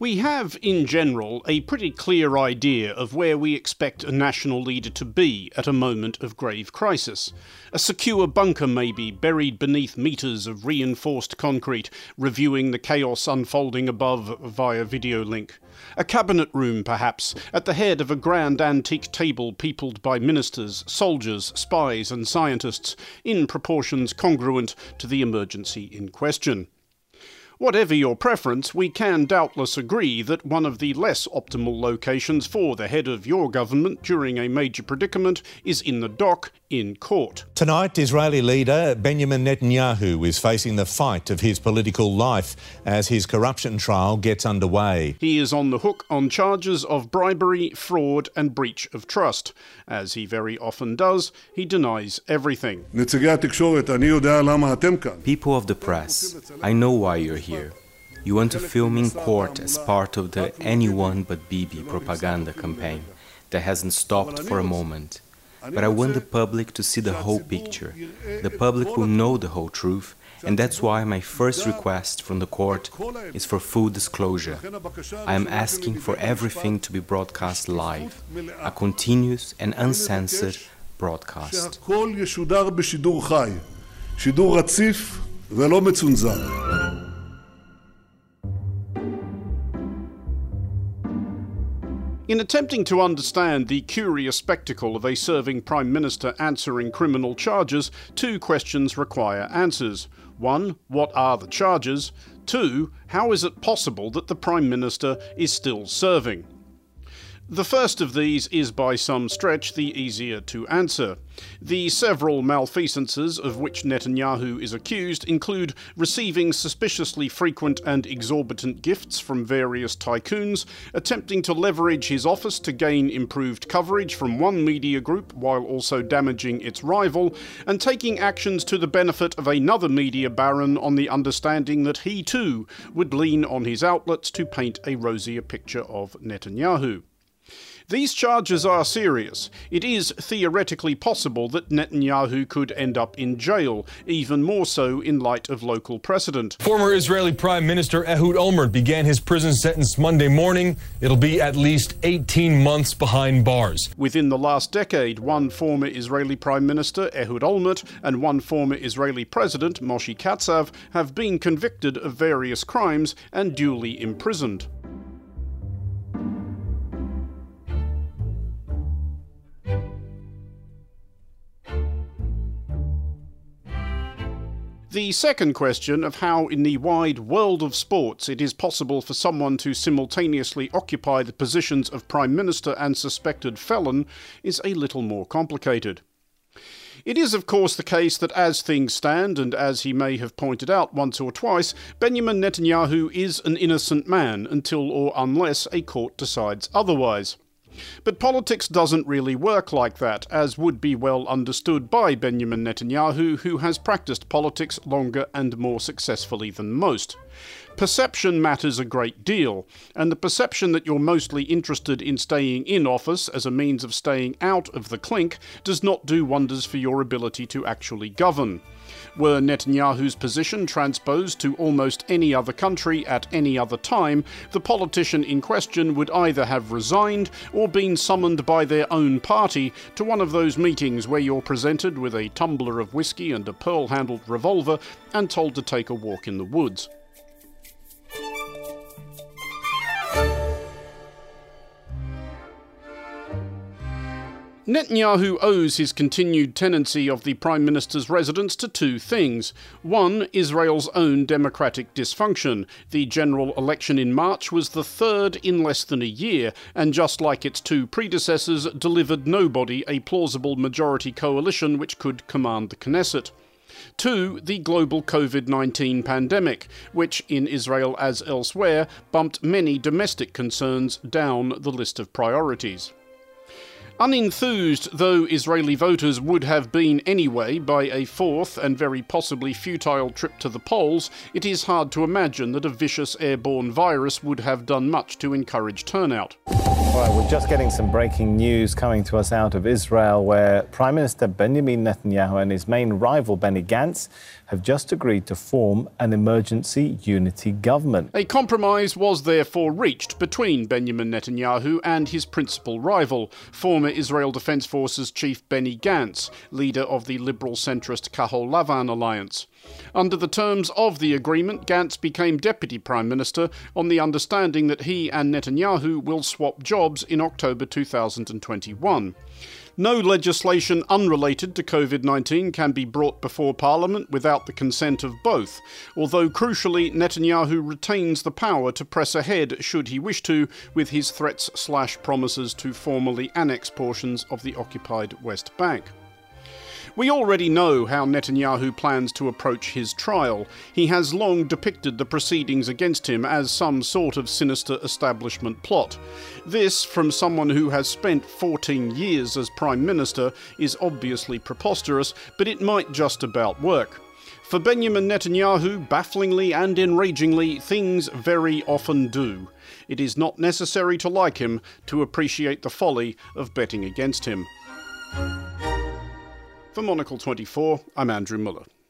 We have, in general, a pretty clear idea of where we expect a national leader to be at a moment of grave crisis. A secure bunker, maybe, buried beneath metres of reinforced concrete, reviewing the chaos unfolding above via video link. A cabinet room, perhaps, at the head of a grand antique table peopled by ministers, soldiers, spies and scientists, in proportions congruent to the emergency in question. Whatever your preference, we can doubtless agree that one of the less optimal locations for the head of your government during a major predicament is in the dock, in court. Tonight, Israeli leader Benjamin Netanyahu is facing the fight of his political life as his corruption trial gets underway. He is on the hook on charges of bribery, fraud and breach of trust. As he very often does, he denies everything. People of the press, I know why you're here. You want to film in court as part of the Anyone But Bibi propaganda campaign that hasn't stopped for a moment. But I want the public to see the whole picture. The public will know the whole truth, and that's why my first request from the court is for full disclosure. I am asking for everything to be broadcast live, a continuous and uncensored broadcast. In attempting to understand the curious spectacle of a serving Prime Minister answering criminal charges, two questions require answers. 1. What are the charges? 2. How is it possible that the Prime Minister is still serving? The first of these is by some stretch the easier to answer. The several malfeasances of which Netanyahu is accused include receiving suspiciously frequent and exorbitant gifts from various tycoons, attempting to leverage his office to gain improved coverage from one media group while also damaging its rival, and taking actions to the benefit of another media baron on the understanding that he too would lean on his outlets to paint a rosier picture of Netanyahu. These charges are serious. It is theoretically possible that Netanyahu could end up in jail, even more so in light of local precedent. Former Israeli Prime Minister Ehud Olmert began his prison sentence Monday morning. It'll be at least 18 months behind bars. Within the last decade, one former Israeli Prime Minister, Ehud Olmert, and one former Israeli President, Moshe Katsav, have been convicted of various crimes and duly imprisoned. The second question of how in the wide world of sports it is possible for someone to simultaneously occupy the positions of Prime Minister and suspected felon is a little more complicated. It is of course the case that as things stand, and as he may have pointed out once or twice, Benjamin Netanyahu is an innocent man until or unless a court decides otherwise. But politics doesn't really work like that, as would be well understood by Benjamin Netanyahu, who has practiced politics longer and more successfully than most. Perception matters a great deal, and the perception that you're mostly interested in staying in office as a means of staying out of the clink does not do wonders for your ability to actually govern. Were Netanyahu's position transposed to almost any other country at any other time, the politician in question would either have resigned or been summoned by their own party to one of those meetings where you're presented with a tumbler of whiskey and a pearl-handled revolver and told to take a walk in the woods. Netanyahu owes his continued tenancy of the Prime Minister's residence to two things. One, Israel's own democratic dysfunction. The general election in March was the third in less than a year, and just like its two predecessors, delivered nobody a plausible majority coalition which could command the Knesset. 2. The global COVID-19 pandemic, which, in Israel as elsewhere, bumped many domestic concerns down the list of priorities. Unenthused though Israeli voters would have been anyway by a fourth and very possibly futile trip to the polls, it is hard to imagine that a vicious airborne virus would have done much to encourage turnout. Right, we're just getting some breaking news coming to us out of Israel, where Prime Minister Benjamin Netanyahu and his main rival Benny Gantz have just agreed to form an emergency unity government. A compromise was therefore reached between Benjamin Netanyahu and his principal rival, former Israel Defense Forces chief Benny Gantz, leader of the liberal-centrist Kahol Lavan alliance. Under the terms of the agreement, Gantz became deputy prime minister on the understanding that he and Netanyahu will swap jobs in October 2021. No legislation unrelated to COVID-19 can be brought before Parliament without the consent of both, although crucially Netanyahu retains the power to press ahead should he wish to with his threats/promises to formally annex portions of the occupied West Bank. We already know how Netanyahu plans to approach his trial. He has long depicted the proceedings against him as some sort of sinister establishment plot. This, from someone who has spent 14 years as Prime Minister, is obviously preposterous, but it might just about work. For Benjamin Netanyahu, bafflingly and enragingly, things very often do. It is not necessary to like him to appreciate the folly of betting against him. For Monocle 24, I'm Andrew Muller.